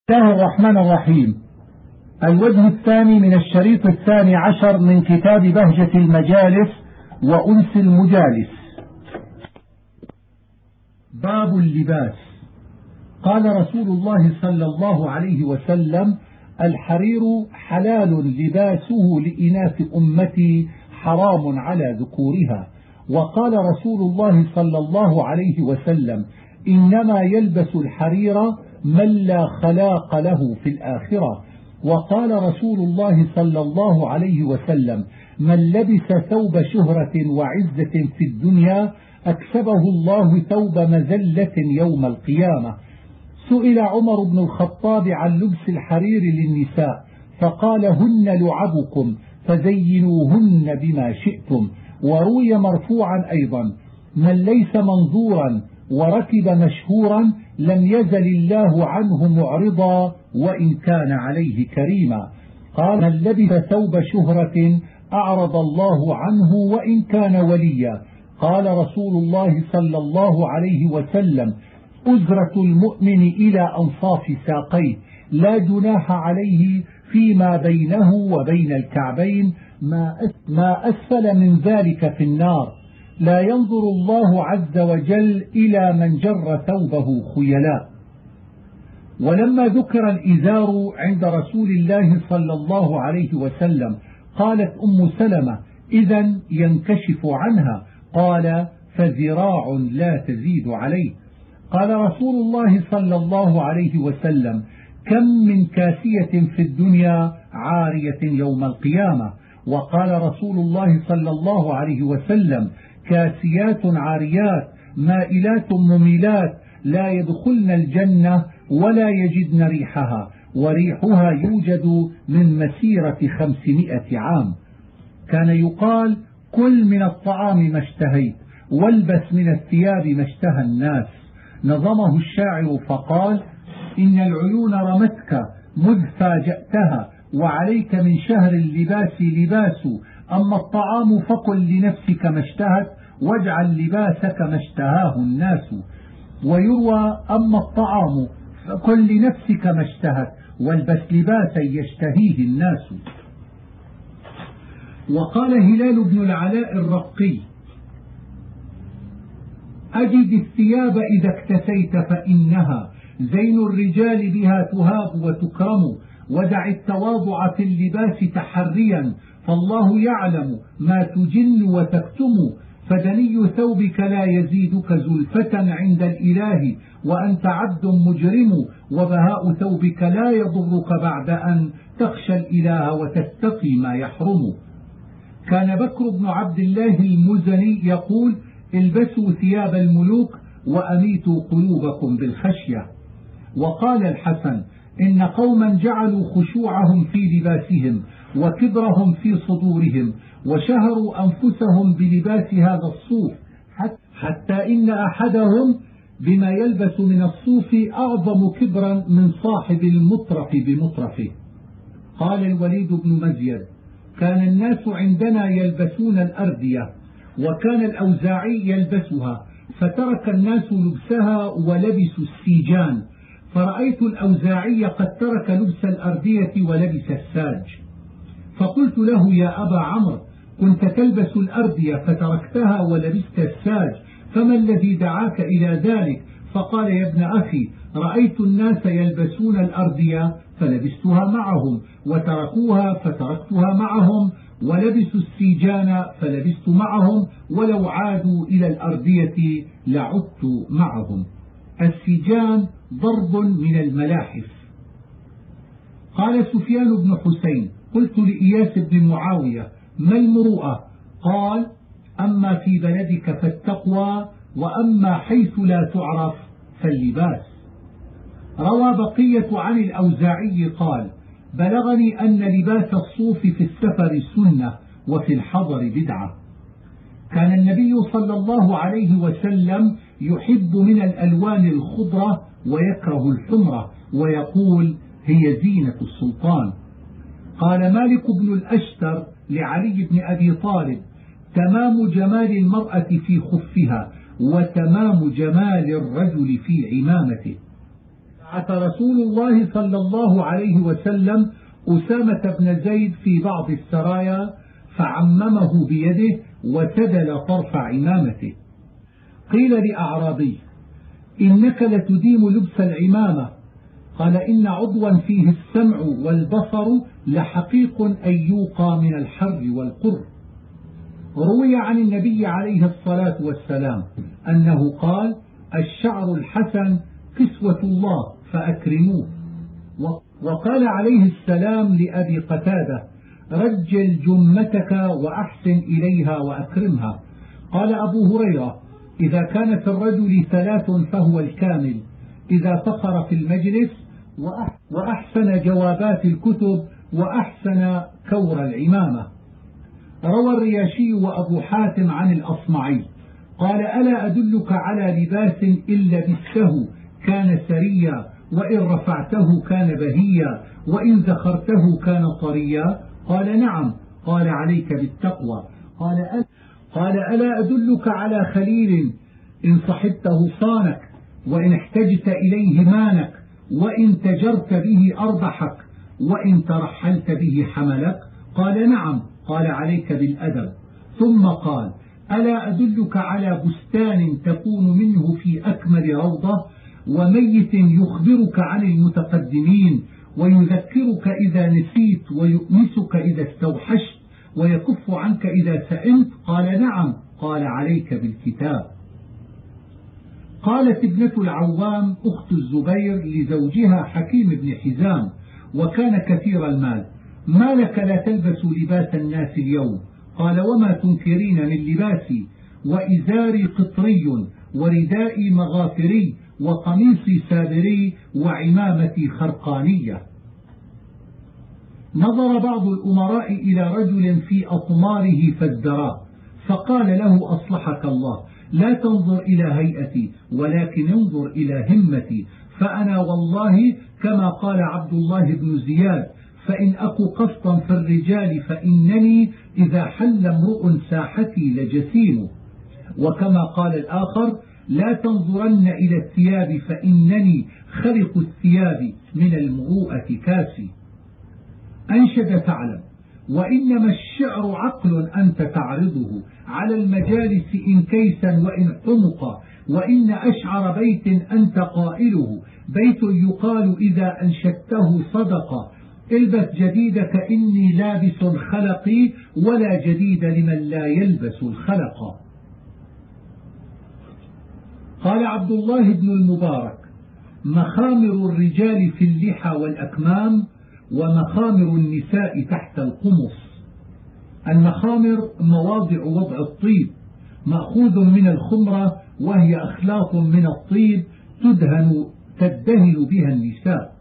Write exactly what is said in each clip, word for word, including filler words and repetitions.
بسم الله الرحمن الرحيم. الوجه الثاني من الشريط الثاني عشر من كتاب بهجة المجالس وأنس المجالس. باب اللباس. قال رسول الله صلى الله عليه وسلم: الحرير حلال لباسه لإناث أمتي حرام على ذكورها. وقال رسول الله صلى الله عليه وسلم: إنما يلبس الحرير من لا خلاق له في الآخرة. وقال رسول الله صلى الله عليه وسلم: من لبس ثوب شهرة وعزة في الدنيا أكسبه الله ثوب مذلة يوم القيامة. سئل عمر بن الخطاب عن لبس الحرير للنساء فقال: هن لعبكم فزينوهن بما شئتم. وروي مرفوعا أيضا: من ليس منظورا وركب مشهورا لم يزل الله عنه معرضا وإن كان عليه كريما. قال: من لبس ثوب شهرة أعرض الله عنه وإن كان وليا. قال رسول الله صلى الله عليه وسلم: أزرة المؤمن إلى أنصاف ساقيه، لا جناح عليه فيما بينه وبين الكعبين، ما أسفل من ذلك في النار. لا ينظر الله عز وجل إلى من جر ثوبه خيلاء. ولما ذكر الإزار عند رسول الله صلى الله عليه وسلم قالت أم سلمة: إذن ينكشف عنها. قال: فذراع لا تزيد عليه. قال رسول الله صلى الله عليه وسلم: كم من كاسية في الدنيا عارية يوم القيامة. وقال رسول الله صلى الله عليه وسلم: كاسيات عاريات مائلات مميلات لا يدخلن الجنة ولا يجدن ريحها، وريحها يوجد من مسيرة خمسمائة عام. كان يقال: كل من الطعام ما اشتهيت والبس من الثياب ما اشتهى الناس. نظمه الشاعر فقال: إن العيون رمتك مذ فاجأتها، وعليك من شهر اللباس لباس. أما الطعام فقل لنفسك ما اشتهت، واجعل لباسك ما اشتهاه الناس. ويروى: أما الطعام فقل لنفسك ما اشتهت، والبس لباسا يشتهيه الناس. وقال هلال بن العلاء الرقي: أجد الثياب إذا اكتسيت فإنها زين الرجال بها تهاب وتكرم. ودع التواضع في اللباس تحريا، فالله يعلم ما تجن وتكتم. فدني ثوبك لا يزيدك زلفة عند الإله، وأنت عبد مجرم. وبهاء ثوبك لا يضرك بعد أن تخشى الإله وتتقي ما يحرم. كان بكر بن عبد الله المزني يقول: البسوا ثياب الملوك وأميتوا قلوبكم بالخشية. وقال الحسن: إن قوما جعلوا خشوعهم في لباسهم وكبرهم في صدورهم، وشهروا أنفسهم بلباس هذا الصوف، حتى إن أحدهم بما يلبس من الصوف أعظم كبرا من صاحب المطرف بمطرفه. قال الوليد بن مزيد: كان الناس عندنا يلبسون الأردية، وكان الأوزاعي يلبسها، فترك الناس لبسها ولبسوا السيجان، فرأيت الأوزاعي قد ترك لبس الأردية ولبس الساج. فقلت له: يا أبا عمرو، كنت تلبس الأردية فتركتها ولبست الساج، فما الذي دعاك إلى ذلك؟ فقال: يا ابن أخي، رأيت الناس يلبسون الأردية فلبستها معهم، وتركوها فتركتها معهم، ولبسوا السيجان فلبست معهم، ولو عادوا إلى الأردية لعدت معهم. السيجان ضرب من الملاحف. قال سفيان بن حسين: قلت لإياس بن معاوية: ما المروءة؟ قال: أما في بلدك فالتقوى، وأما حيث لا تعرف فاللباس. روى بقية عن الأوزاعي قال: بلغني أن لباس الصوف في السفر سنة وفي الحضر بدعة. كان النبي صلى الله عليه وسلم يحب من الألوان الخضرة ويكره الحمرة، ويقول: هي زينة السلطان. قال مالك بن الأشتر لعلي بن أبي طالب: تمام جمال المرأة في خفها، وتمام جمال الرجل في عمامته. بعث رسول الله صلى الله عليه وسلم أسامة بن زيد في بعض السرايا فعممه بيده وسدل طرف عمامته. قيل لأعرابي: إنك لتديم لبس العمامة؟ قال: إن عضوا فيه السمع والبصر لحقيق أن يوقى من الحر والقر. روي عن النبي عليه الصلاة والسلام أنه قال: الشعر الحسن كسوة الله فأكرموه. وقال عليه السلام لأبي قتادة: رجل جمتك وأحسن إليها وأكرمها. قال أبو هريرة: إذا كان في الرجل ثلاث فهو الكامل: إذا فخر في المجلس، وأحسن جوابات الكتب، وأحسن كور العمامة. روى الرياشي وأبو حاتم عن الأصمعي قال: ألا أدلك على لباس إن لبسته كان سريا، وإن رفعته كان بهيا، وإن ذخرته كان طريا؟ قال: نعم. قال: عليك بالتقوى. قال: ألا, قال ألا أدلك على خليل إن صحبته صانك، وإن احتجت إليه مانك، وإن تجرت به أربحك، وإن ترحلت به حملك؟ قال: نعم. قال: عليك بالأدب. ثم قال: ألا أدلك على بستان تكون منه في أكمل روضة، وميت يخبرك عن المتقدمين، ويذكرك إذا نسيت، ويؤنسك إذا استوحشت، ويكف عنك إذا سئمت؟ قال: نعم. قال: عليك بالكتاب. قالت ابنة العوام أخت الزبير لزوجها حكيم بن حزام، وكان كثير المال: ما لك لا تلبس لباس الناس اليوم؟ قال: وما تنكرين من لباسي؟ وإزاري قطري، وردائي مغافري، وقميصي سابري، وعمامتي خرقانية. نظر بعض الأمراء إلى رجل في أطماره فازدراه، فقال له: أصلحك الله، لا تنظر إلى هيئتي، ولكن انظر إلى همتي، فأنا والله كما قال عبد الله بن زياد: فإن أكو قسطا في الرجال فإنني إذا حل امرؤ ساحتي لجسيم. وكما قال الآخر: لا تنظرن إلى الثياب فإنني خلق الثياب من المروءة كاسي. أنشد ثعلب: وإنما الشعر عقل أنت تعرضه على المجالس إن كيسا وإن حمقا، وإن أشعر بيت أنت قائله بيت يقال إذا أنشدته صدقا. البس جديدك إني لابس خلقي، ولا جديد لمن لا يلبس الخلق. قال عبد الله بن المبارك: مخامر الرجال في اللحى والأكمام، ومخامر النساء تحت القمص. المخامر مواضع وضع الطيب، مأخوذ من الخمرة، وهي أخلاط من الطيب تدهن تدهن بها النساء.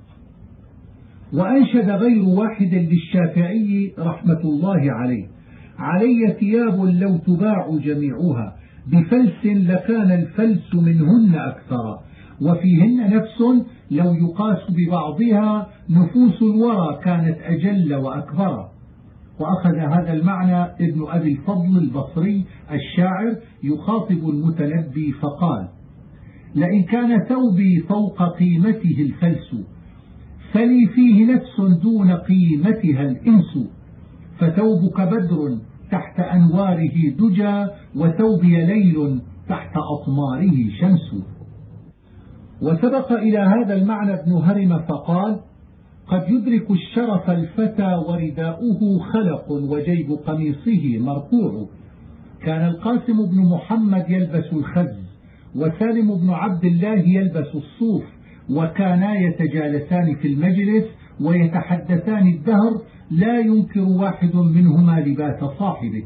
وأنشد غير واحد للشافعي رحمة الله عليه: علي ثياب لو تباع جميعها بفلس لكان الفلس منهن أكثر، وفيهن نفس لو يقاس ببعضها نفوس الورى كانت أجل وأكبر. وأخذ هذا المعنى ابن أبي الفضل البصري الشاعر يخاطب المتنبي فقال: لئن كان ثوبي فوق قيمته الفلس، فلي فيه نفس دون قيمتها الإنس، فثوبك بدر تحت أنواره دجى، وثوبي ليل تحت أطماره شمس. وسبق إلى هذا المعنى ابن هرم فقال: قد يدرك الشرف الفتى ورداؤه خلق، وجيب قميصه مركوع. كان القاسم بن محمد يلبس الخز، وسالم بن عبد الله يلبس الصوف، وكانا يتجالسان في المجلس ويتحدثان الدهر، لا ينكر واحد منهما لباس صاحبه.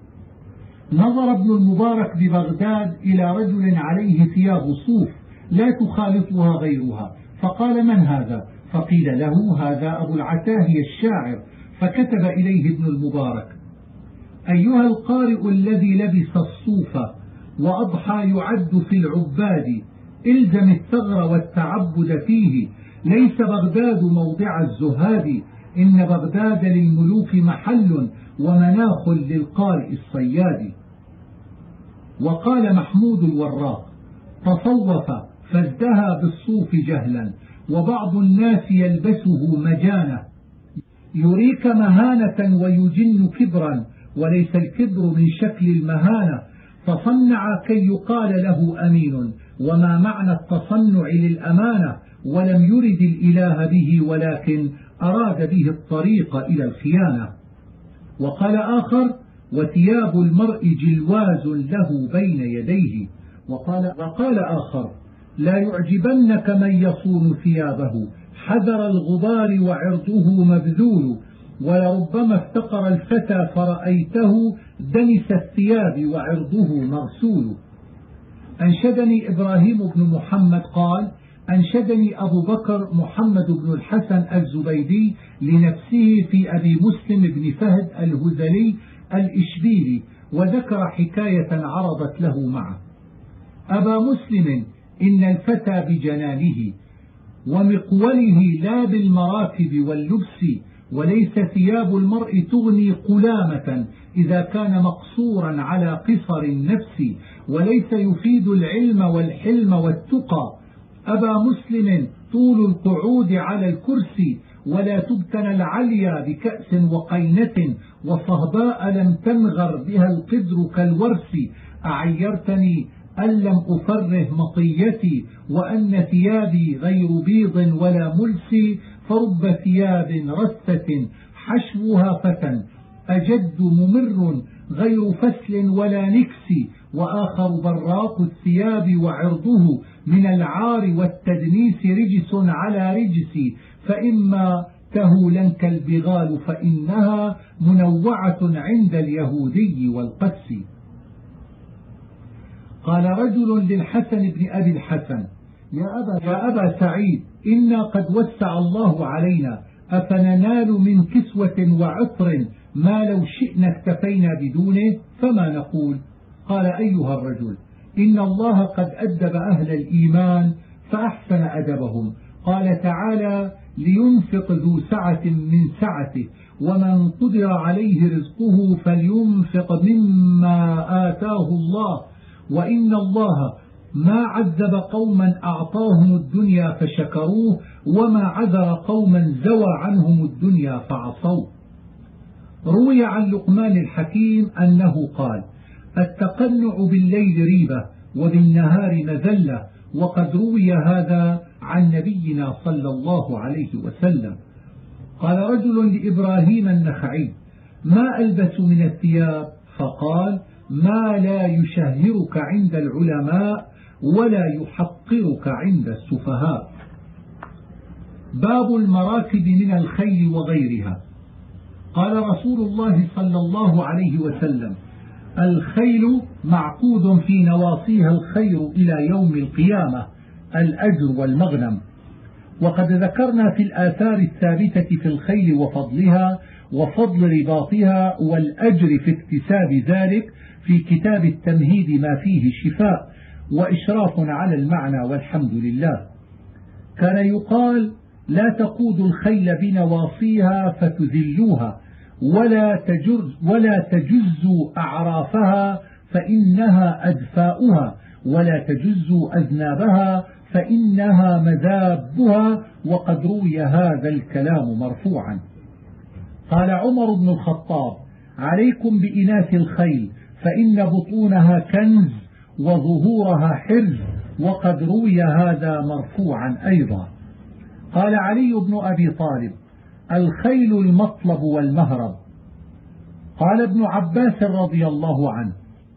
نظر ابن المبارك ببغداد إلى رجل عليه ثياب صوف لا تخالطها غيرها، فقال: من هذا؟ فقيل له: هذا أبو العتاهي الشاعر. فكتب إليه ابن المبارك: أيها القارئ الذي لبس الصوف وأضحى يعد في العباد، إلزم الثغر والتعبد فيه، ليس بغداد موضع الزهاد، إن بغداد للملوك محل، ومناخ للقارئ الصياد. وقال محمود الوراق: تصوف فازدهى بالصوف جهلا، وبعض الناس يلبسه مجانة يريك مهانة ويجن كبرا، وليس الكبر من شكل المهانة، فصنع كي يقال له أمين، وما معنى التصنع للأمانة، ولم يرد الإله به ولكن أراد به الطريق إلى الخيانة. وقال آخر: وثياب المرء جلواز له بين يديه. وقال, وقال آخر: لا يعجبنك من يصون ثيابه، حذر الغبار وعرضه مبذول، ولربما افتقر الفتى فرأيته دنس الثياب وعرضه مرسول. أنشدني إبراهيم بن محمد قال: أنشدني أبو بكر محمد بن الحسن الزبيدي لنفسه في أبي مسلم بن فهد الهذلي الإشبيلي، وذكر حكاية عرضت له معه: أبا مسلم، إن الفتى بجنانه ومقوله لا بالمراكب واللبس، وليس ثياب المرء تغني قلامة إذا كان مقصورا على قصر النفس، وليس يفيد العلم والحلم والتقى. أبا مسلم، طول القعود على الكرسي، ولا تبتنى العليا بكأس وقينة، وصهباء لم تنغر بها القدر كالورس. أعيرتني أن لم أفره مطيتي، وأن ثيابي غير بيض ولا ملس، فرب ثياب رثة حشوها فتى، أجد ممر غير فسل ولا نكس، وآخر براق الثياب وعرضه من العار والتدنيس رجس على رجس، فإما تهولنك البغال فإنها منوعة عند اليهودي والقس. قال رجل للحسن بن أبي الحسن: يا أبا, يا أبا سعيد، إنا قد وسع الله علينا، أفننال من كسوة وعطر ما لو شئنا اكتفينا بدونه، فما نقول؟ قال: أيها الرجل، إن الله قد أدب أهل الإيمان فأحسن أدبهم. قال تعالى: لينفق ذو سعة من سعته، ومن قدر عليه رزقه فلينفق مما آتاه الله، وإن الله ما عذب قوما أعطاهم الدنيا فشكروه، وما عذر قوما زوى عنهم الدنيا فعصوه. روي عن لقمان الحكيم أنه قال: التقنع بالليل ريبة، وبالنهار مذلة، وقد روي هذا عن نبينا صلى الله عليه وسلم. قال رجل لإبراهيم النخعي: ما ألبس من الثياب؟ فقال: ما لا يشهرك عند العلماء ولا يحقرك عند السفهاء. باب المراكب من الخيل وغيرها. قال رسول الله صلى الله عليه وسلم: الخيل معقود في نواصيها الخير إلى يوم القيامة، الأجر والمغنم. وقد ذكرنا في الآثار الثابتة في الخيل وفضلها وفضل رباطها والأجر في اكتساب ذلك في كتاب التمهيد ما فيه شفاء وإشراف على المعنى، والحمد لله. كان يقال: لا تقودوا الخيل بنواصيها فتذلوها، ولا تجز ولا تجزوا أعرافها فإنها أدفاؤها، ولا تجزوا أذنابها فإنها مذابها. وقد روي هذا الكلام مرفوعا. قال عمر بن الخطاب: عليكم بإناث الخيل، فإن بطونها كنز وظهورها حرز. وقد روي هذا مرفوعا أيضا. قال علي بن أبي طالب: الخيل المطلب والمهرب. قال ابن عباس رضي الله عنه: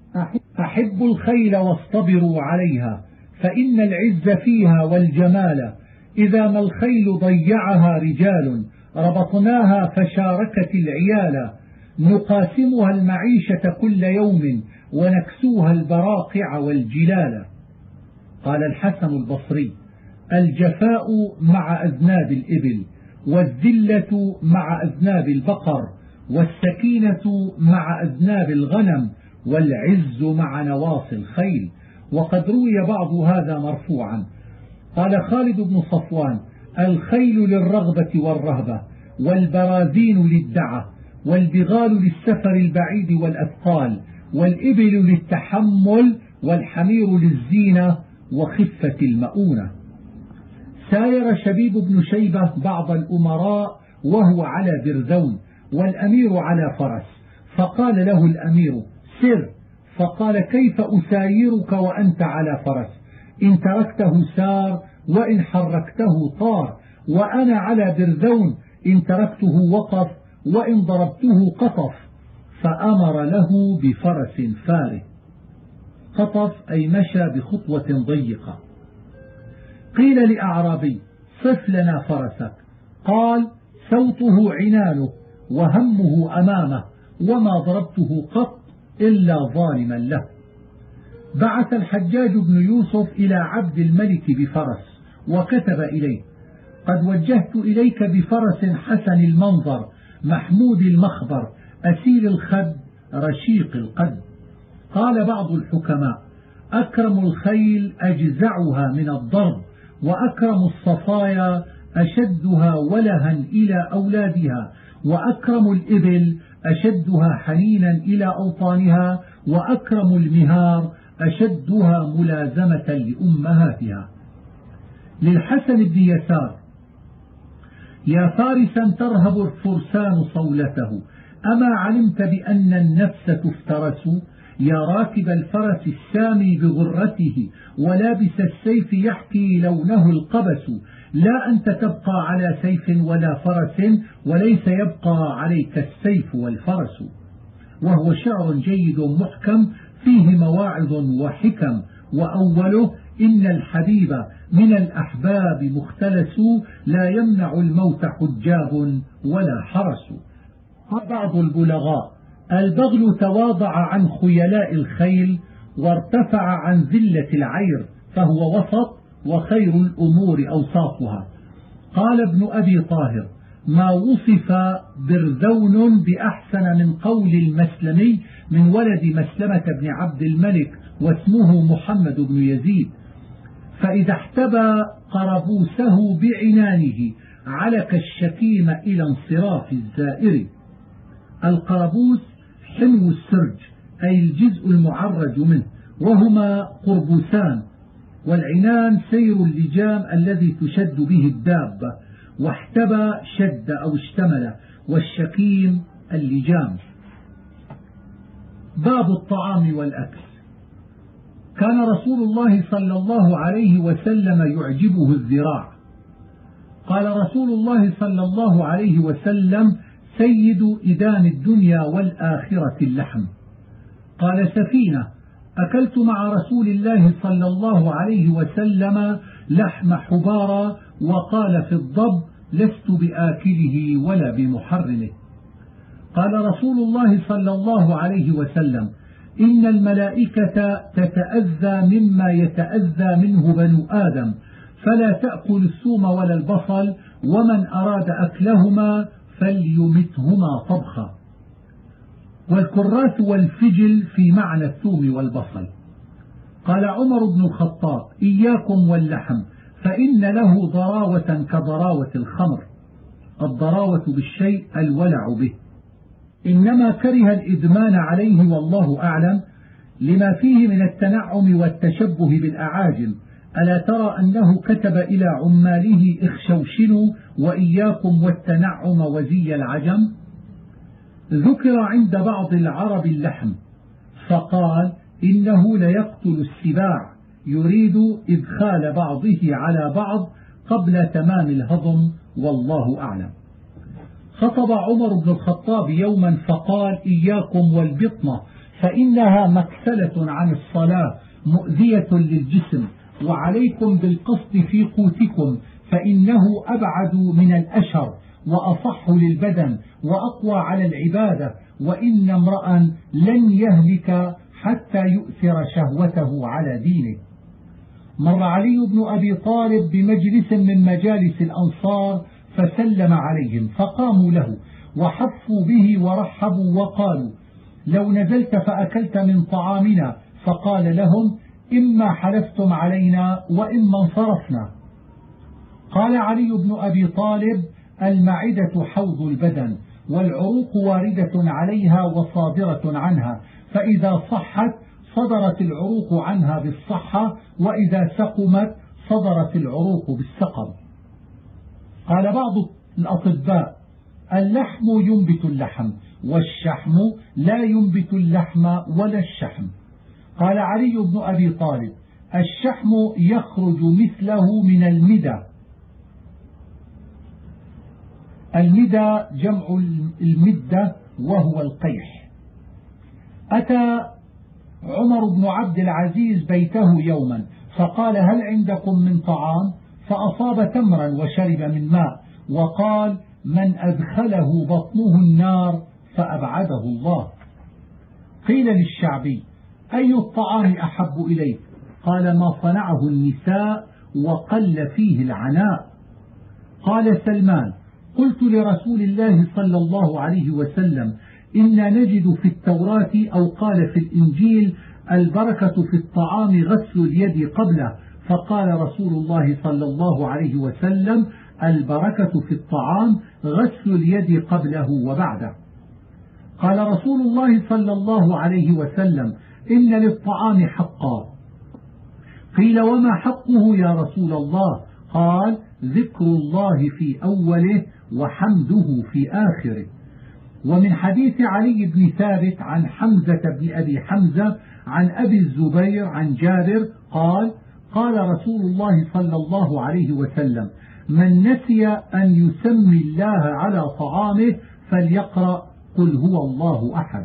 أحب الخيل واصطبروا عليها، فإن العز فيها والجمال، إذا ما الخيل ضيعها رجال، ربطناها فشاركت العيال، نقاسمها المعيشة كل يوم، ونكسوها البراقع والجلال. قال الحسن البصري: الجفاء مع أذناب الإبل، والذلة مع أذناب البقر، والسكينة مع أذناب الغنم، والعز مع نواصي الخيل. وقد روي بعض هذا مرفوعا. قال خالد بن صفوان: الخيل للرغبة والرهبة، والبراذين للدعة، والبغال للسفر البعيد والأثقال، والإبل للتحمل، والحمير للزينة وخفة المؤونة. ساير شبيب بن شيبة بعض الأمراء وهو على برذون والأمير على فرس، فقال له الأمير: سر. فقال: كيف أسايرك وأنت على فرس؟ إن تركته سار وإن حركته طار، وأنا على برذون إن تركته وقف وإن ضربته قطف. فأمر له بفرس فاره. قطف أي مشى بخطوة ضيقة. قيل لأعرابي: صف لنا فرسك. قال: صوته عنانه وهمه أمامه، وما ضربته قط إلا ظالما له. بعث الحجاج بن يوسف إلى عبد الملك بفرس وكتب إليه: قد وجهت إليك بفرس حسن المنظر محمود المخبر أسيل الخد رشيق القد. قال بعض الحكماء: أكرم الخيل أجزعها من الضرب، وأكرم الصفايا أشدها ولها إلى أولادها، وأكرم الإبل أشدها حنينا إلى أوطانها، وأكرم المهار أشدها ملازمة لأمهاتها. للحسن بن يسار: يا فارسا ترهب الفرسان صولته، أما علمت بأن النفس تفترس؟ يا راكب الفرس السامي بغرته، ولابس السيف يحكي لونه القبس، لا أنت تبقى على سيف ولا فرس، وليس يبقى عليك السيف والفرس. وهو شعر جيد محكم فيه مواعظ وحكم. وأوله: إن الحبيب من الأحباب مختلس، لا يمنع الموت حجاب ولا حرس. بعض البلغاء: البغل تواضع عن خيلاء الخيل وارتفع عن ذلة العير، فهو وسط، وخير الأمور أوساطها. قال ابن أبي طاهر: ما وصف برذون بأحسن من قول المسلمي من ولد مسلمة بن عبد الملك واسمه محمد بن يزيد، فإذا احتبى قربوسه بعنانه علك الشتيم إلى انصراف الزائر. القربوس حنو السرج أي الجزء المعرج منه، وهما قربوسان، والعنان سير اللجام الذي تشد به الدابة، واحتبى شد أو اشتمل، والشكيم اللجام. باب الطعام والأكل. كان رسول الله صلى الله عليه وسلم يعجبه الذراع. قال رسول الله صلى الله عليه وسلم: سيد إدام الدنيا والآخرة اللحم. قال سفينة: أكلت مع رسول الله صلى الله عليه وسلم لحم حبارا، وقال في الضب: لست بآكله ولا بمحرمه. قال رسول الله صلى الله عليه وسلم: إن الملائكة تتأذى مما يتأذى منه بنو آدم، فلا تأكل الثوم ولا البصل، ومن أراد أكلهما فليمتهما طبخا. والكراث والفجل في معنى الثوم والبصل. قال عمر بن الخطاب: إياكم واللحم، فإن له ضراوة كضراوة الخمر. الضراوة بالشيء الولع به. إنما كره الإدمان عليه والله أعلم لما فيه من التنعم والتشبه بالأعاجم. ألا ترى أنه كتب إلى عماله: اخشوشنوا وإياكم والتنعم وزي العجم. ذكر عند بعض العرب اللحم، فقال: إنه ليقتل السباع، يريد إدخال بعضه على بعض قبل تمام الهضم، والله أعلم. خطب عمر بن الخطاب يوما فقال: إياكم والبطنة، فإنها مكسلة عن الصلاة مؤذية للجسم، وعليكم بالقصد في قوتكم، فإنه أبعد من الأشر وأصح للبدن وأقوى على العبادة، وإن امرأ لن يهلك حتى يؤثر شهوته على دينه. مر علي بن أبي طالب بمجلس من مجالس الأنصار فسلم عليهم، فقاموا له وحفوا به ورحبوا وقالوا: لو نزلت فأكلت من طعامنا. فقال لهم: إما حلفتم علينا وإما انصرفنا. قال علي بن أبي طالب: المعدة حوض البدن، والعروق واردة عليها وصادرة عنها، فإذا صحت صدرت العروق عنها بالصحة، وإذا سقمت صدرت العروق بالسقم. قال بعض الأطباء اللحم ينبت اللحم والشحم لا ينبت اللحم ولا الشحم. قال علي بن أبي طالب الشحم يخرج مثله من المدى. المدى جمع المدة وهو القيح. أتى عمر بن عبد العزيز بيته يوما فقال هل عندكم من طعام؟ فأصاب تمرا وشرب من ماء وقال من أدخله بطنه النار فأبعده الله. قيل للشعبي أي الطعام أحب إليك؟ قال ما صنعه النساء وقل فيه العناء. قال سلمان قلت لرسول الله صلى الله عليه وسلم إنا نجد في التوراة أو قال في الإنجيل البركة في الطعام غسل اليد قبله، فقال رسول الله صلى الله عليه وسلم البركة في الطعام غسل اليد قبله وبعده. قال رسول الله صلى الله عليه وسلم إن للطعام حقا. قيل وما حقه يا رسول الله؟ قال ذكر الله في أوله وحمده في آخره. ومن حديث علي بن ثابت عن حمزة بن أبي حمزة عن أبي الزبير عن جابر قال قال رسول الله صلى الله عليه وسلم من نسي أن يسمي الله على طعامه فليقرأ قل هو الله أحد.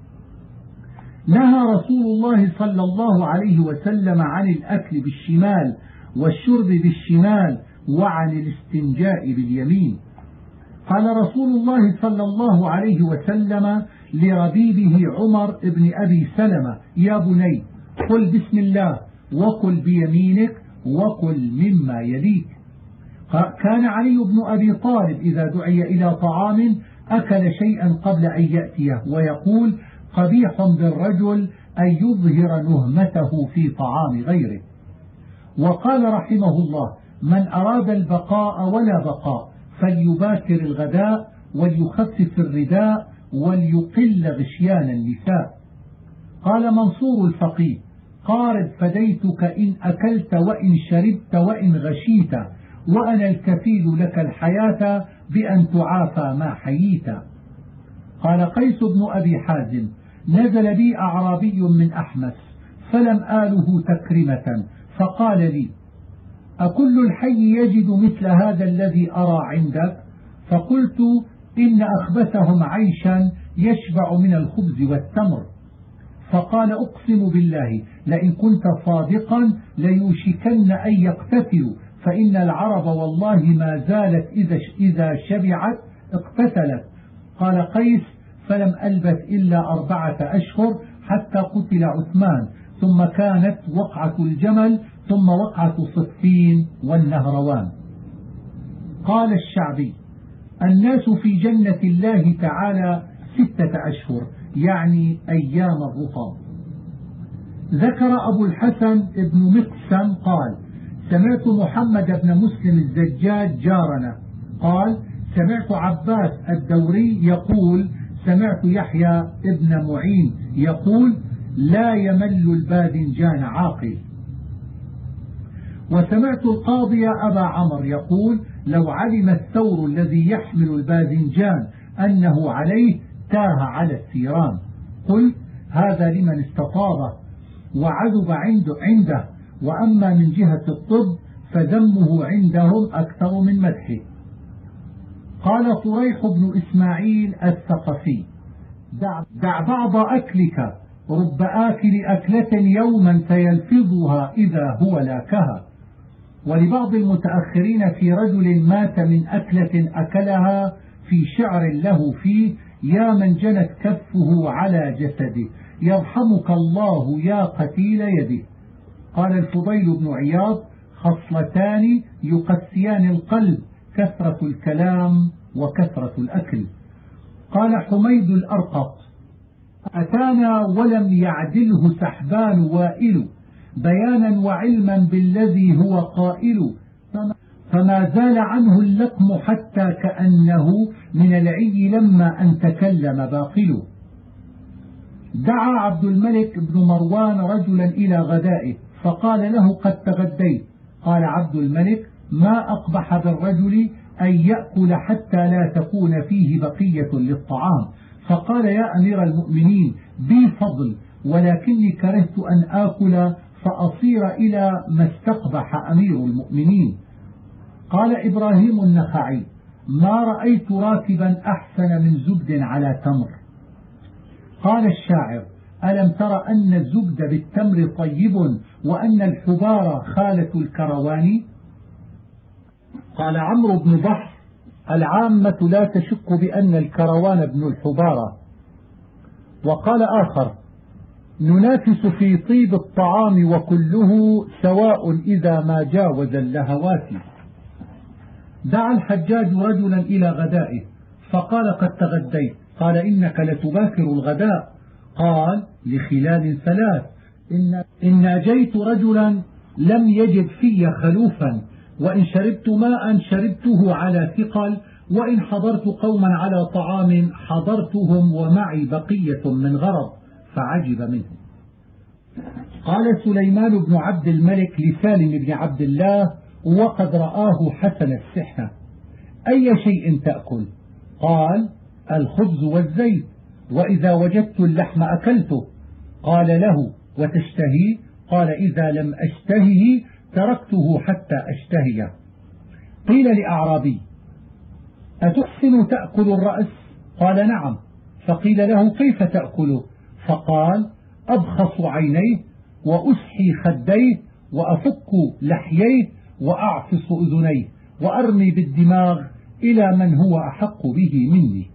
نهى رسول الله صلى الله عليه وسلم عن الأكل بالشمال والشرب بالشمال وعن الاستنجاء باليمين. قال رسول الله صلى الله عليه وسلم لربيبه عمر بن أبي سلمة يا بني قل بسم الله وقل بيمينك وقل مما يليك. كان علي بن أبي طالب إذا دعي إلى طعام أكل شيئا قبل أن يأتيه ويقول قبيح بالرجل أن يظهر نهمته في طعام غيره. وقال رحمه الله من أراد البقاء ولا بقاء فليباكر الغداء وليخفف الرداء وليقل غشيان النساء. قال منصور الفقيه قارب فديتك إن أكلت وإن شربت وإن غشيت وأنا الكفيل لك الحياة بأن تعافى ما حييت. قال قيس بن أبي حازم نزل بي أعرابي من أحمس فلم آله تكرمة فقال لي أكل الحي يجد مثل هذا الذي أرى عندك؟ فقلت إن أخبثهم عيشا يشبع من الخبز والتمر. فقال أقسم بالله لئن كنت صادقا ليوشكن أن يقتتلوا فإن العرب والله ما زالت إذا, إذا شبعت اقتتلت. قال قيس فلم ألبث إلا أربعة أشهر حتى قتل عثمان ثم كانت وقعة الجمل ثم وقعة صفين والنهروان. قال الشعبي الناس في جنة الله تعالى ستة أشهر يعني أيام الرطب. ذكر أبو الحسن ابن مقسم قال سمعت محمد بن مسلم الزجاج جارنا قال سمعت عباس الدوري يقول سمعت يحيى ابن معين يقول لا يمل الباذنجان عاقل. وسمعت القاضي أبا عمر يقول لو علم الثور الذي يحمل الباذنجان أنه عليه تاه على الثيران. قل هذا لمن استطابه وعذب عنده, عنده وأما من جهة الطب فذمه عندهم أكثر من مدحه. قال طريح بن إسماعيل الثقفي دع, دع بعض أكلك رب آكل أكلة يوما فيلفظها إذا هو لاكها. ولبعض المتأخرين في رجل مات من أكلة أكلها في شعر له فيه يا من جنت كفه على جسده يرحمك الله يا قتيل يده. قال الفضيل بن عياض خصلتان يقسيان القلب كثرة الكلام وكثرة الأكل. قال حميد الأرقط أتانا ولم يعدله سحبان وائل بيانا وعلما بالذي هو قائل فما زال عنه اللقم حتى كأنه من العي لما أن تكلم باقل. دعا عبد الملك بن مروان رجلا إلى غدائه فقال له قد تغديت. قال عبد الملك ما أقبح بالرجل أن يأكل حتى لا تكون فيه بقية للطعام. فقال يا أمير المؤمنين بي فضل، ولكني كرهت أن آكل فأصير إلى ما استقبح أمير المؤمنين. قال إبراهيم النخعي ما رأيت راكبا أحسن من زبد على تمر. قال الشاعر ألم تر أن الزبد بالتمر طيب وأن الحبار خالة الكروان. قال عمرو بن بحر العامة لا تشك بأن الكروان ابن الحبارة. وقال آخر ننافس في طيب الطعام وكله سواء إذا ما جاوز اللهوات. دعا الحجاج رجلا إلى غدائه فقال قد تغديت. قال إنك لتباكر الغداء. قال لخلال ثلاث إن, إن ناجيت رجلا لم يجد في خلوفا، وإن شربت ماء شربته على ثقل، وإن حضرت قوما على طعام حضرتهم ومعي بقية من غرض. فعجب منه. قال سليمان بن عبد الملك لسالم بن عبد الله وقد رآه حسن السحنة أي شيء تأكل؟ قال الخبز والزيت، وإذا وجدت اللحم أكلته. قال له وتشتهي؟ قال إذا لم أشتهه تركته حتى أشتهيه. قيل لأعرابي أتحسن تأكل الرأس؟ قال نعم. فقيل له كيف تأكله؟ فقال أبخص عينيه وأسحي خديه وأفك لحييه وأعفص أذنيه وأرمي بالدماغ إلى من هو أحق به مني.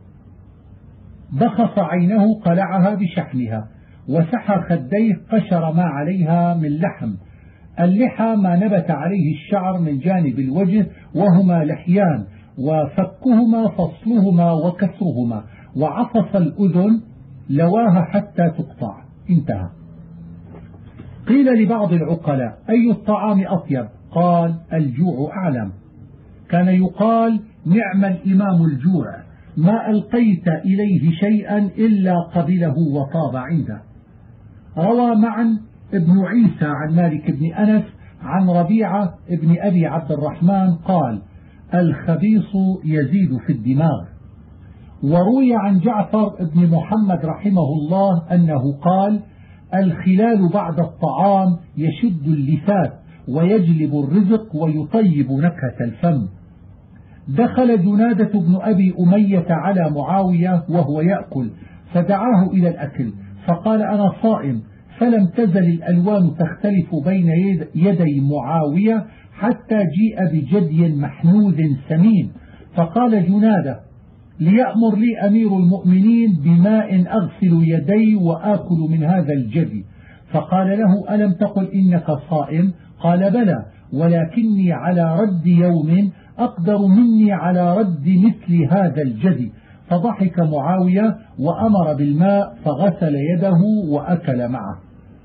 بخص عينه قلعها بشحمها، وسحى خديه قشر ما عليها من لحم. اللحى ما نبت عليه الشعر من جانب الوجه وهما لحيان، وفكهما فصلهما وكسرهما، وعفص الأذن لواها حتى تقطع. انتهى. قيل لبعض العقلاء أي الطعام أطيب؟ قال الجوع أعلم. كان يقال نعم الإمام الجوع، ما ألقيت إليه شيئا إلا قبله وطاب عنده. روى معا ابن عيسى عن مالك بن أنس عن ربيعة ابن أبي عبد الرحمن قال الخبيص يزيد في الدماغ. وروي عن جعفر بن محمد رحمه الله أنه قال الخلال بعد الطعام يشد اللفات ويجلب الرزق ويطيب نكهة الفم. دخل جنادة بن أبي أمية على معاوية وهو يأكل فدعاه إلى الأكل فقال أنا صائم، فلم تزل الألوان تختلف بين يدي معاوية حتى جيء بجدي محنوذ سمين. فقال جنادة ليأمر لي أمير المؤمنين بماء أغسل يدي وآكل من هذا الجدي. فقال له ألم تقل إنك صائم؟ قال بلى، ولكني على رد يوم أقدر مني على رد مثل هذا الجدي. فضحك معاوية وأمر بالماء فغسل يده وأكل معه.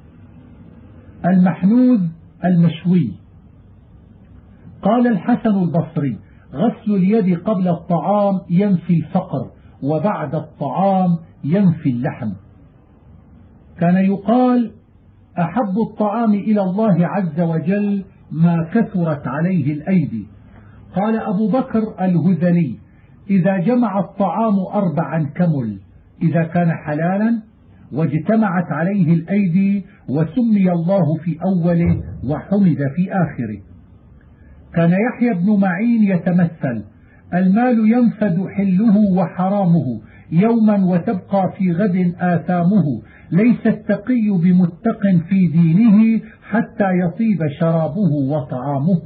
المحنوذ المشوي. قال الحسن البصري غسل اليد قبل الطعام ينفي الفقر، وبعد الطعام ينفي اللحم. كان يقال أحب الطعام إلى الله عز وجل ما كثرت عليه الأيدي. قال أبو بكر الهذلي إذا جمع الطعام أربعا كمل، إذا كان حلالا واجتمعت عليه الأيدي وسمي الله في أوله وحمد في آخره. كان يحيى بن معين يتمثل المال ينفد حله وحرامه يوما وتبقى في غد آثامه، ليس التقي بمتق في دينه حتى يطيب شرابه وطعامه.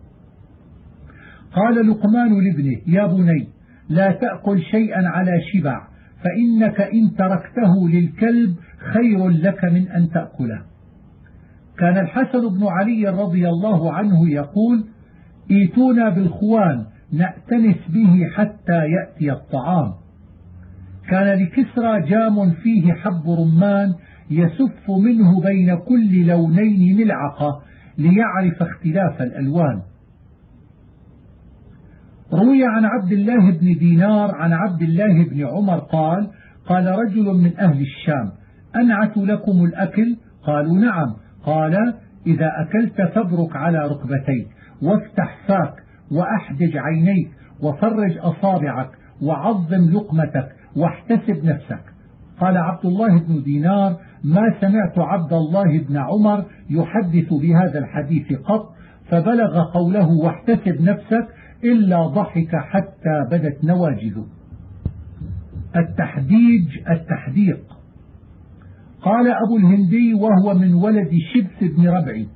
قال لقمان لابنه يا بني لا تأكل شيئا على شبع، فإنك إن تركته للكلب خير لك من أن تأكله. كان الحسن بن علي رضي الله عنه يقول ايتونا بالخوان نأتنس به حتى يأتي الطعام. كان لكسرى جام فيه حب رمان يسف منه بين كل لونين ملعقة ليعرف اختلاف الألوان. روي عن عبد الله بن دينار عن عبد الله بن عمر قال قال رجل من أهل الشام أنعت لكم الأكل؟ قالوا نعم. قال إذا أكلت فابرك على ركبتيك وافتح فاك وأحدج عينيك وفرج أصابعك وعظم لقمتك واحتسب نفسك. قال عبد الله بن دينار: ما سمعت عبد الله بن عمر يحدث بهذا الحديث قط، فبلغ قوله واحتسب نفسك إلا ضحك حتى بدت نواجذه. التحديج التحديق. قال أبو الهندي وهو من ولد شبث بن ربعي: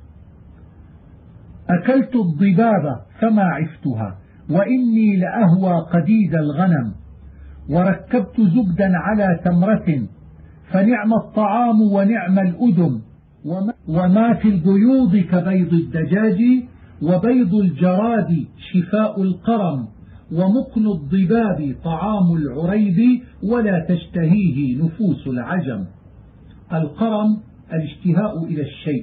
أكلت الضباب فما عفتها، وإني لأهوى قديد الغنم، وركبت زبدا على تمرة، فنعم الطعام ونعم الأدم، وما في البيوض كبيض الدجاج، وبيض الجراد شفاء القرم، ومقن الضباب طعام العريب، ولا تشتهيه نفوس العجم. القرم الاشتهاء إلى الشيء،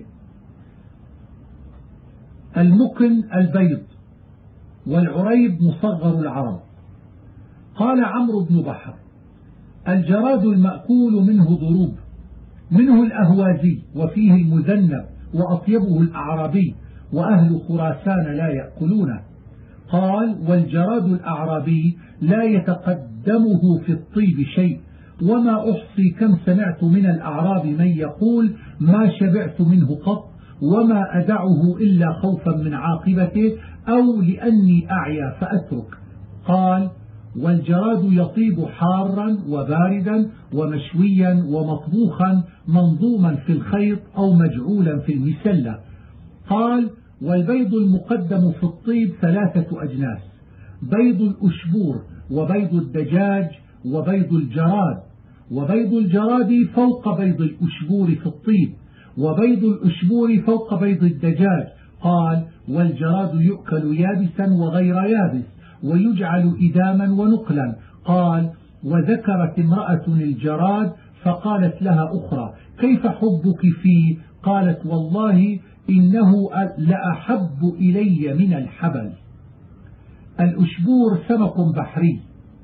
المقن البيض، والعريب مصغر العرب. قال عمرو بن بحر: الجراد المأكول منه ضروب، منه الأهوازي، وفيه المذنب، وأطيبه الأعرابي، وأهل خراسان لا يأكلونه. قال: والجراد الأعرابي لا يتقدمه في الطيب شيء، وما أحصي كم سمعت من الأعراب من يقول: ما شبعت منه قط، وما أدعه إلا خوفا من عاقبته، أو لأني أعيا فأترك. قال: والجراد يطيب حارا وباردا ومشويا ومطبوخا منظوما في الخيط أو مجعولا في المسلة. قال: والبيض المقدم في الطيب ثلاثة أجناس: بيض الأشبور، وبيض الدجاج، وبيض الجراد. وبيض الجراد فوق بيض الأشبور في الطيب، وبيض الأشبور فوق بيض الدجاج. قال: والجراد يؤكل يابسا وغير يابس، ويجعل إداما ونقلا. قال: وذكرت امرأة الجراد فقالت لها أخرى: كيف حبك فيه؟ قالت: والله إنه لأحب إلي من الحبل. الأشبور سمك بحري.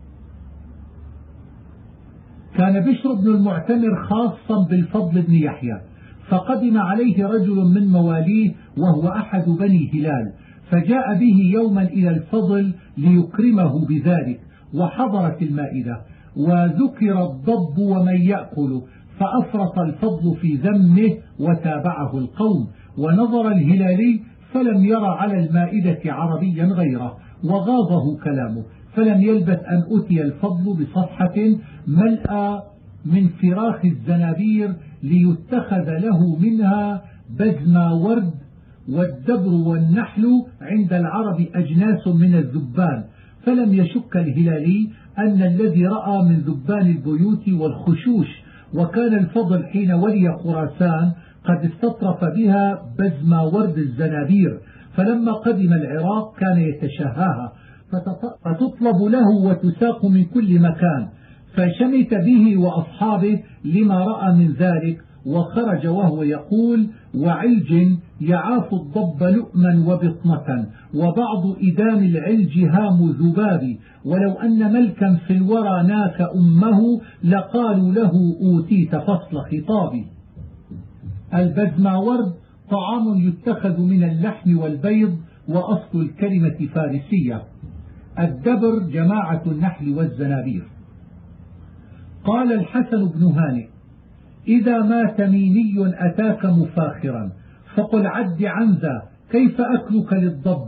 كان بشر بن المعتمر خاصا بالفضل بن يحيى، فقدم عليه رجل من مواليه وهو أحد بني هلال، فجاء به يوما إلى الفضل ليكرمه بذلك، وحضرت المائدة وذكر الضب ومن يأكل، فأفرط الفضل في ذمه وتابعه القوم. ونظر الهلالي فلم يرى على المائدة عربيا غيره، وغاضه كلامه، فلم يلبث أن أتي الفضل بصفحة ملأى من فراخ الزنابير ليتخذ له منها بزما ورد. والدبر والنحل عند العرب أجناس من الذبان، فلم يشك الهلالي أن الذي رأى من ذبان البيوت والخشوش. وكان الفضل حين ولي خراسان قد استطرف بها بزما ورد الزنابير، فلما قدم العراق كان يتشهاها، فتطلب له وتساق من كل مكان، فشمت به وأصحابه لما رأى من ذلك، وخرج وهو يقول: وعلج يعاف الضب لؤما وبطنة، وبعض إدام العلج هام ذبابي، ولو أن ملكا في الورى ناك أمه لقالوا له أوتيت فصل خطابي. البزماورد طعام يتخذ من اللحم والبيض، وأصل الكلمة فارسية. الدبر جماعة النحل والزنابير. قال الحسن بن هانئ: إذا ما تميمي أتاك مفاخرا فقل عد عن ذا، كيف أكلك للضب؟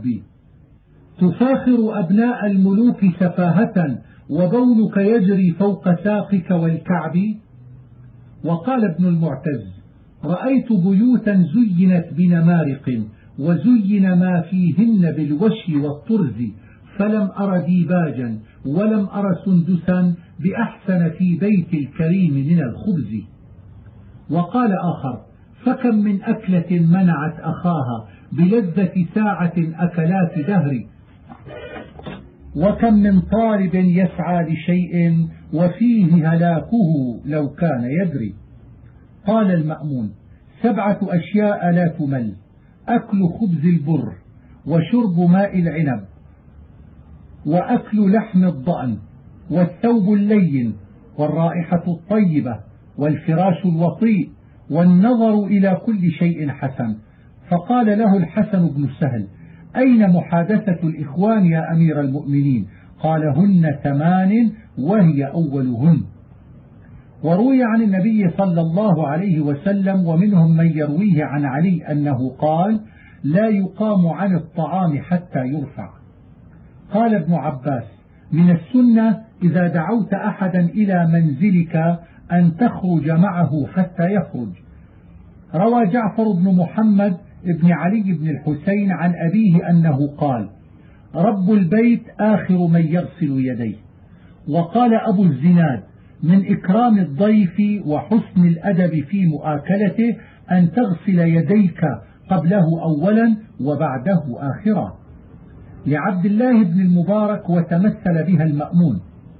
تفاخر أبناء الملوك سفاهة، وبولك يجري فوق ساقك والكعب. وقال ابن المعتز: رأيت بيوتا زينت بنمارق، وزين ما فيهن بالوشي والطرز، فلم أر ديباجا ولم أر سندسا بأحسن في بيت الكريم من الخبز. وقال آخر: فكم من أكلة منعت أخاها بلذة ساعة أكلات دهر، وكم من طالب يسعى لشيء وفيه هلاكه لو كان يدري. قال المأمون: سبعة أشياء لا تمل: أكل خبز البر، وشرب ماء العنب، وأكل لحم الضأن، والثوب اللين، والرائحة الطيبة، والفراش الوطيء، والنظر إلى كل شيء حسن. فقال له الحسن بن سهل: أين محادثة الإخوان يا أمير المؤمنين؟ قال هن ثمان وهي أولهن. وروي عن النبي صلى الله عليه وسلم ومنهم من يرويه عن علي أنه قال لا يقام عن الطعام حتى يرفع. قال ابن عباس من السنة إذا دعوت أحدا إلى منزلك أن تخرج معه حتى يخرج. روى جعفر بن محمد ابن علي بن الحسين عن أبيه أنه قال رب البيت آخر من يغسل يديه. وقال أبو الزناد من إكرام الضيف وحسن الأدب في مؤاكلته أن تغسل يديك قبله أولا وبعده آخرا. لعبد الله بن المبارك وتمثل بها المأمون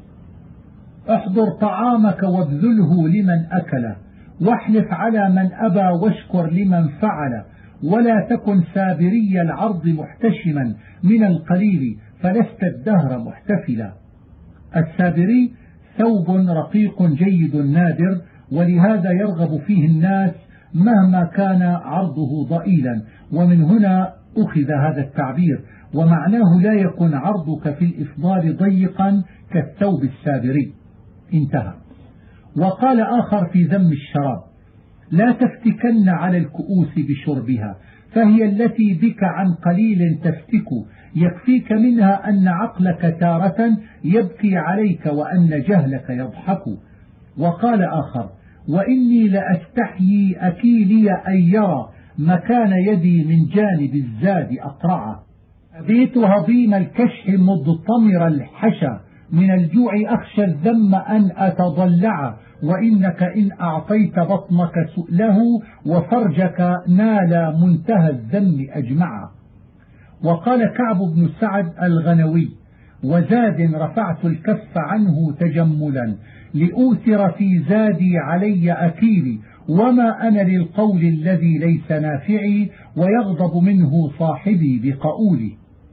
احضر طعامك وابذله لمن أكله واحلف على من أبى واشكر لمن فعل ولا تكن سابري العرض محتشما من القليل فلست الدهر محتفلا. السابري ثوب رقيق جيد نادر ولهذا يرغب فيه الناس مهما كان عرضه ضئيلا، ومن هنا أخذ هذا التعبير، ومعناه لا يكون عرضك في الإفضال ضيقا كالثوب السابري. انتهى. وقال آخر في ذم الشراب لا تفتكن على الكؤوس بشربها فهي التي بك عن قليل تفتك يكفيك منها أن عقلك تارة يبكي عليك وأن جهلك يضحك. وقال آخر وإني لأستحيي أكيلي أن يرى مكان يدي من جانب الزاد أقرعه أبيت هضيم الكشح مضطمر الحشا من الجوع أخشى الذم أن أتضلع وإنك إن أعطيت بطنك سؤله وفرجك نال منتهى الذم أجمع. وقال كعب بن سعد الغنوي وزاد رفعت الكف عنه تجملا لأوثر في زادي علي أكيلي وما أنا للقول الذي ليس نافعي ويغضب منه صاحبي بقولي.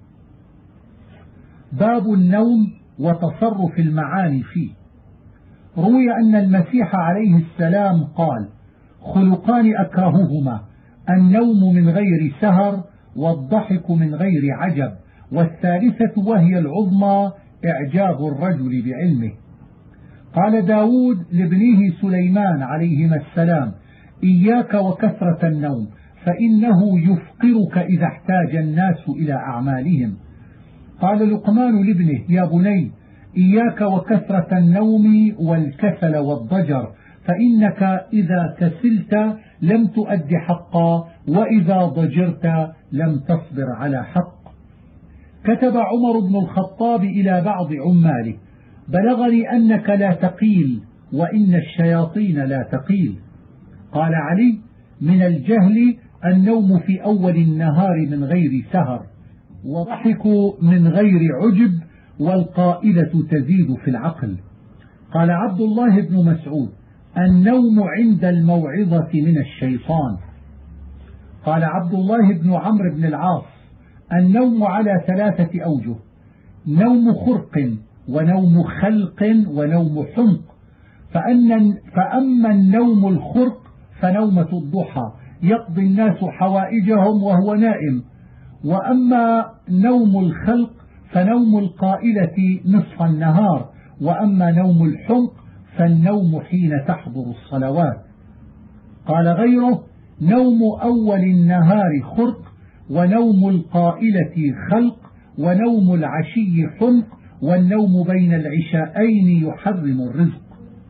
باب النوم وتصرف المعاني فيه. روي أن المسيح عليه السلام قال خلقان أكرههما النوم من غير سهر والضحك من غير عجب والثالثة وهي العظمى إعجاب الرجل بعلمه. قال داود لابنه سليمان عليهما السلام إياك وكثرة النوم فإنه يفقرك إذا احتاج الناس إلى أعمالهم. قال لقمان لابنه يا بني إياك وكثرة النوم والكسل والضجر فإنك إذا كسلت لم تؤد حقا وإذا ضجرت لم تصبر على حق. كتب عمر بن الخطاب إلى بعض عماله بلغني أنك لا تقيل وإن الشياطين لا تقيل. قال علي من الجهل النوم في أول النهار من غير سهر وضحك من غير عجب والقائلة تزيد في العقل. قال عبد الله بن مسعود النوم عند الموعظة من الشيطان. قال عبد الله بن عمرو بن العاص النوم على ثلاثة أوجه نوم خرق ونوم خلق ونوم حمق فأن فأما النوم الخرق فنومة الضحى يقضي الناس حوائجهم وهو نائم، وأما نوم الخلق فنوم القائلة نصف النهار، وأما نوم الحمق فالنوم حين تحضر الصلوات. قال غيره نوم أول النهار خرق ونوم القائلة خلق ونوم العشي حمق والنوم بين العشاءين يحرم الرزق.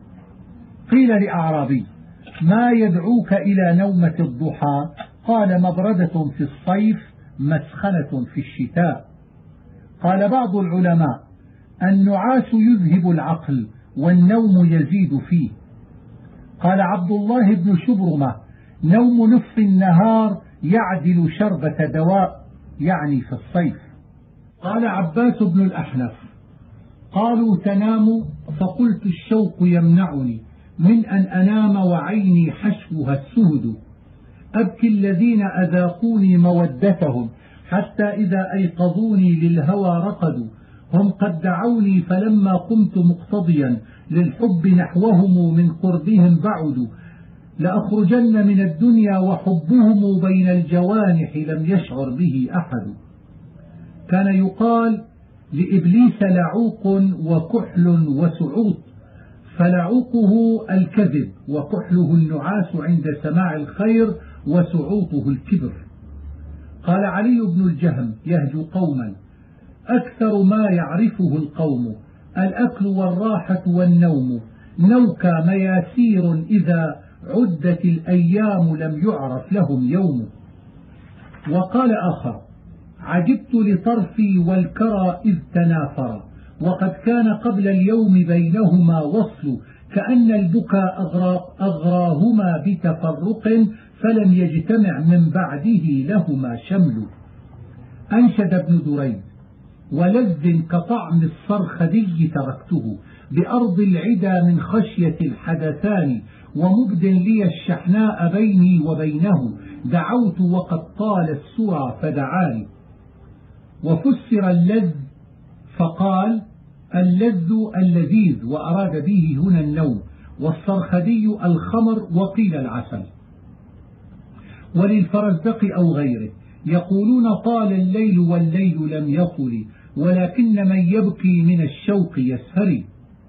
قيل لأعرابي ما يدعوك إلى نومة الضحى؟ قال مبردة في الصيف مسخنة في الشتاء. قال بعض العلماء النعاس يذهب العقل والنوم يزيد فيه. قال عبد الله بن شبرمة نوم نصف النهار يعدل شربة دواء يعني في الصيف. قال عباس بن الأحنف قالوا تنام فقلت الشوق يمنعني من أن أنام وعيني حشوها السهد أبكي الذين أذاقوني مودتهم حتى إذا أيقظوني للهوى رقدوا هم قد دعوني فلما قمت مقتضيا للحب نحوهم من قربهم بعدوا لأخرجن من الدنيا وحبهم بين الجوانح لم يشعر به أحد. كان يقال لإبليس لعوق وكحل وسعوط، فلعوقه الكذب وكحله النعاس عند سماع الخير وسعوطه الكبر. قال علي بن الجهم يهجو قوما أكثر ما يعرفه القوم الأكل والراحة والنوم، نوكى مياسير إذا عدت الأيام لم يعرف لهم يوم. وقال آخر عجبت لطرفي والكرى إذ تنافر، وقد كان قبل اليوم بينهما وصل، كأن البكاء أغرى أغراهما بتفرق فلم يجتمع من بعده لهما شمل. أنشد ابن دريد ولذ كطعم الصرخدي تركته بأرض العدا من خشية الحدثان، ومبد لي الشحناء بيني وبينه دعوت وقد طال السوى فدعاني. وفسر اللذ فقال اللذ اللذيذ وأراد به هنا النوم، والصرخدي الخمر وقيل العسل. وللفرزدق أو غيره يقولون طال الليل والليل لم يطل، ولكن من يبكي من الشوق يسهري.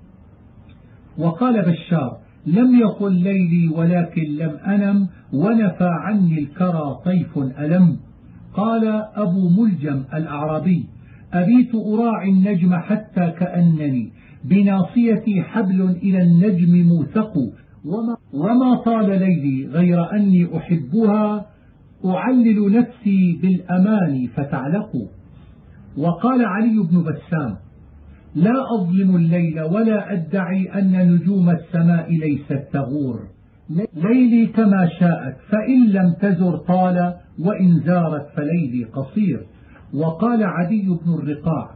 وقال بشار لم يطل ليلي ولكن لم أنم، ونفى عني الكرى طيف ألم. قال أبو ملجم الأعرابي أبيت أراعي النجم حتى كأنني بناصيتي حبل إلى النجم موثق، وما, وما طال ليلي غير أني أحبها أعلل نفسي بالأمان فتعلق. وقال علي بن بسام لا أظلم الليل ولا أدعي أن نجوم السماء ليست تغور، ليلي كما شاءت فإن لم تزر طال، وإن زارت فليلي قصير. وقال عدي بن الرقاع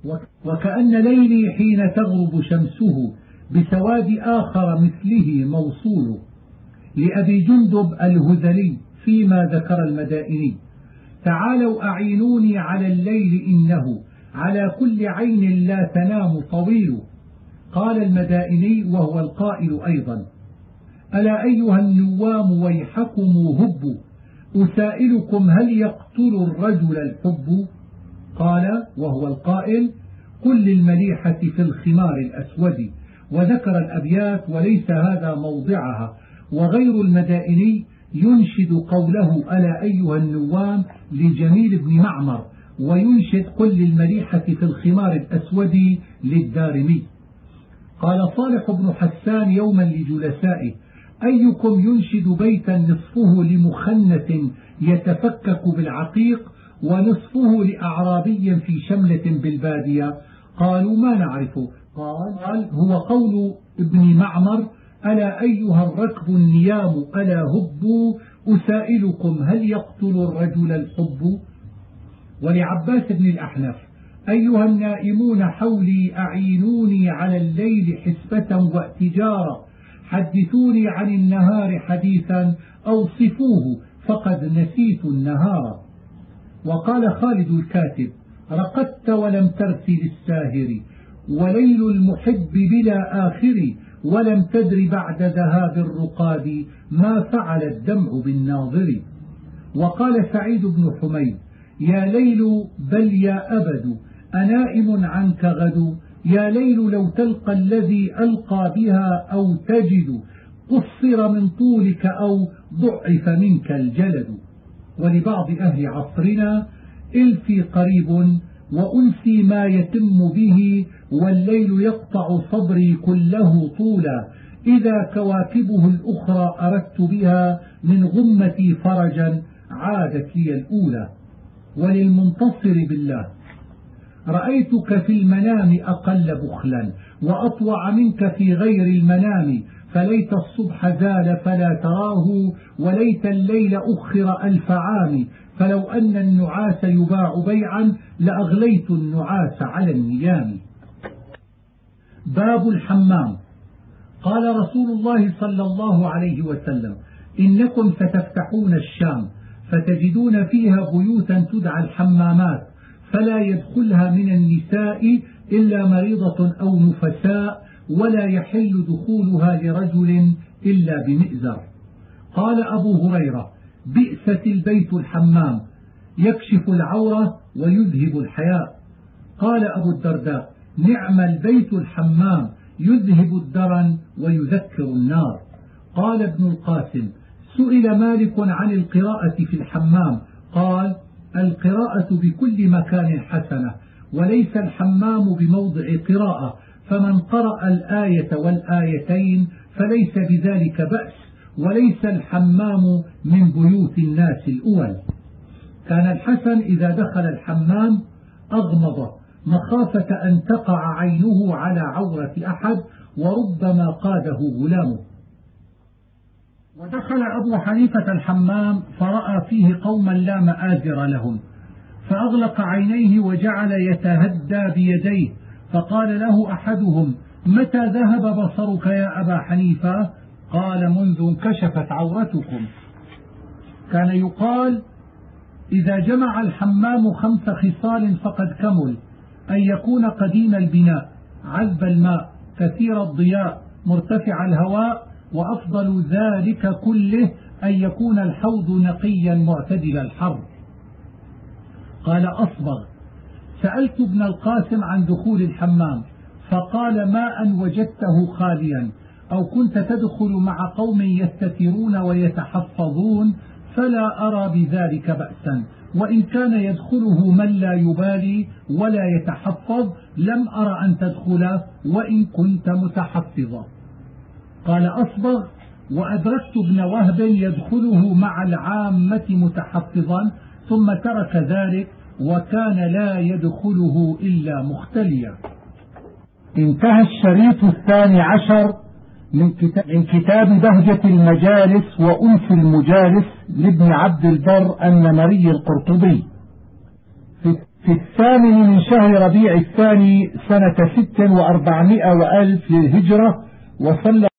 وكأن ليلي حين تغرب شمسه بسواد آخر مثله موصول. لأبي جندب الهذلي فيما ذكر المدائني تعالوا أعينوني على الليل إنه على كل عين لا تنام طويل. قال المدائني وهو القائل أيضا ألا أيها النوام ويحكم هبوا، أسائلكم هل يقتل الرجل الحب؟ قال وهو القائل قل للمليحة في الخمار الأسود، وذكر الأبيات وليس هذا موضعها. وغير المدائني ينشد قوله ألا أيها النوام لجميل بن معمر، وينشد قل للمليحة في الخمار الأسود للدارمي. قال صالح بن حسان يوما لجلسائه أيكم ينشد بيتا نصفه لمخنة يتفكك بالعقيق ونصفه لأعرابي في شملة بالبادية؟ قالوا ما نعرفه. قال هو قول ابن معمر ألا أيها الركب النيام ألا هبوا، أسائلكم هل يقتل الرجل الحب؟ ولعباس بن الأحنف أيها النائمون حولي أعينوني على الليل حسبة واتجارا، حدثوني عن النهار حديثا أوصفوه فقد نسيت النهار. وقال خالد الكاتب رقدت ولم ترث للساهر، وليل المحب بلا آخر، ولم تدر بعد ذهاب الرقاد ما فعل الدمع بالناظر. وقال سعيد بن حميد يا ليل بل يا أبد أنائم عنك غد، يا ليل لو تلقى الذي ألقى بها أو تجد، قصر من طولك أو ضعف منك الجلد. ولبعض أهل عصرنا إلفي قريب وأنسي ما يتم به، والليل يقطع صبري كله طولا، إذا كواكبه الأخرى أردت بها من غمتي فرجا عادت لي الأولى. وللمنتصر بالله رأيتك في المنام أقل بخلا، وأطوع منك في غير المنام، فليت الصبح زال فلا تراه، وليت الليل أخر ألف عام، فلو أن النعاس يباع بيعا لأغليت النعاس على النيام. باب الحمام. قال رسول الله صلى الله عليه وسلم إنكم ستفتحون الشام فتجدون فيها بيوتا تدعى الحمامات، فلا يدخلها من النساء إلا مريضة أو نفساء، ولا يحل دخولها لرجل إلا بمئزر. قال أبو هريرة بئست البيت الحمام، يكشف العورة ويذهب الحياء. قال أبو الدرداء: نعم البيت الحمام، يذهب الدرن ويذكر النار. قال ابن القاسم: سئل مالك عن القراءة في الحمام، قال: القراءة بكل مكان حسنة، وليس الحمام بموضع قراءة، فمن قرأ الآية والآيتين فليس بذلك بأس، وليس الحمام من بيوت الناس الأول. كان الحسن إذا دخل الحمام أغمض مخافة أن تقع عينه على عورة أحد، وربما قاده غلامه. ودخل أبو حنيفة الحمام فرأى فيه قوما لا مآزر لهم، فأغلق عينيه وجعل يتهدى بيديه، فقال له أحدهم: متى ذهب بصرك يا أبا حنيفة؟ قال: منذ انكشفت عورتكم. كان يقال: إذا جمع الحمام خمس خصال فقد كمل: أن يكون قديم البناء، عذب الماء، كثير الضياء، مرتفع الهواء، وأفضل ذلك كله أن يكون الحوض نقيا معتدل الحر. قال أصبغ: سألت ابن القاسم عن دخول الحمام فقال: ماء وجدته خاليا أو كنت تدخل مع قوم يستترون ويتحفظون فلا أرى بذلك بأسا، وإن كان يدخله من لا يبالي ولا يتحفظ لم أرى أن تدخل وإن كنت متحفظا. قال أصبغ: وأدركت ابن وهب يدخله مع العامة متحفظا ثم ترك ذلك وكان لا يدخله إلا مختليا. انتهى الشريط الثاني عشر من كتاب بهجة المجالس وأنس المجالس لابن عبد البر النمري القرطبي في الثامن من شهر ربيع الثاني سنة ست وأربعمائة وألف للهجرة، وصلى